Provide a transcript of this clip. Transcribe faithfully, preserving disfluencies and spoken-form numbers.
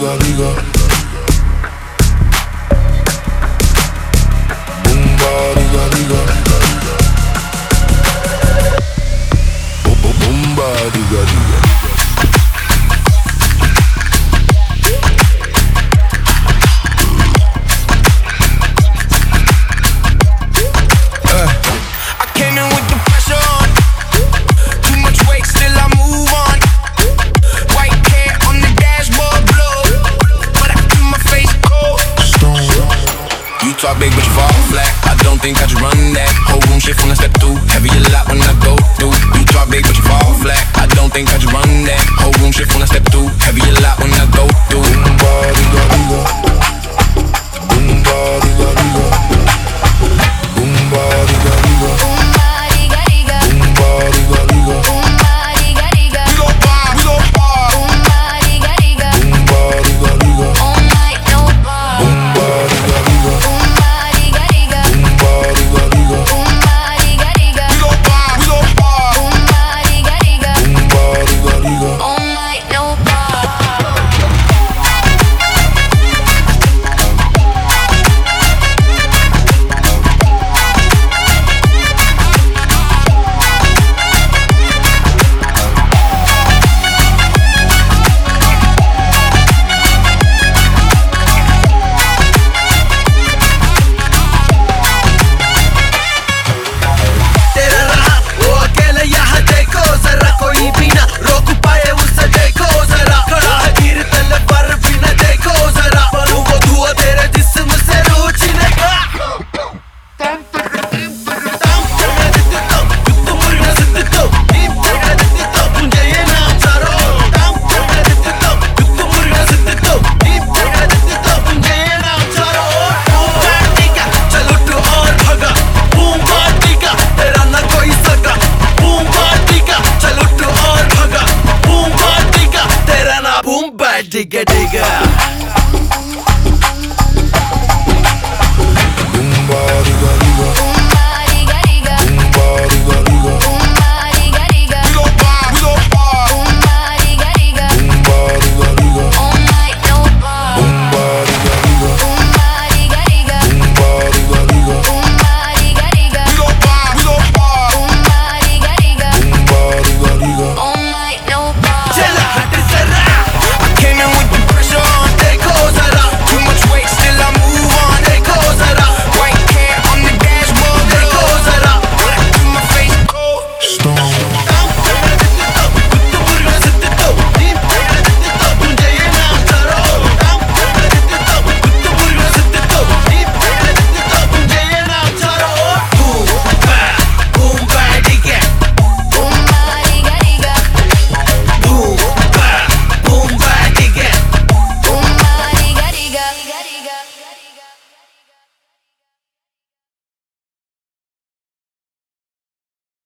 diga, diga. Boomba diga, diga. Boomba diga, diga. Talk big but you fall flat. I don't think I should run that. Whole room shit when I step through. Heavy a lot when I go through. You talk big but you fall flat. I don't think I should run that. Whole room shit when I step through. Heavy a lot when I go through. Boomba diga diga. Boomba diga diga. Boomba diga diga. Boomba diga diga. Boomba diga diga. Boomba diga diga. We gon' bar, we gon' bar. Boomba diga diga. Boomba diga diga. All night no bar. Boomba diga diga. Boomba diga diga. Boomba diga diga. Boomba diga diga. We gon' bar, we gon' bar. Boomba diga diga. Boomba diga diga. All night no bar. तेरा रहा वो अकेला यहाँ देखो जरा कोई भी ना रोक पाए उसे देखो जरा खड़ा है तीर तलवार भी ना देखो जरा बनूं वो धुआं तेरे जिस्म से रूह छीनेगा तम चढ़ा देते तो युद्ध मुर्गा जितते तो नीम चढ़ा देते तो मुझे ये नाम चारो तम चढ़ा देते तो युद्ध मुर्गा जितते तो नीम चढ़ा देते तो मुझे ये नाम चारो बूम पार्टी का चलो तू और भगा बूम पार्टी का तेरा ना कोई सगा बूम पार्टी का चलो तू और भगा बूम पार्टी का तेरा ना बूम पार्टी का डिगा Boomba diga diga. Boomba diga diga. Boomba diga diga. Boomba diga diga. We gon' bar, we gon' bar. Boomba diga diga. Boomba diga diga. All night no bar. Boomba diga diga. Boomba diga diga. Boomba diga diga. Boomba diga diga. We gon' bar, we gon' bar. Boomba diga diga. Boomba diga diga. All night no bar. चल हट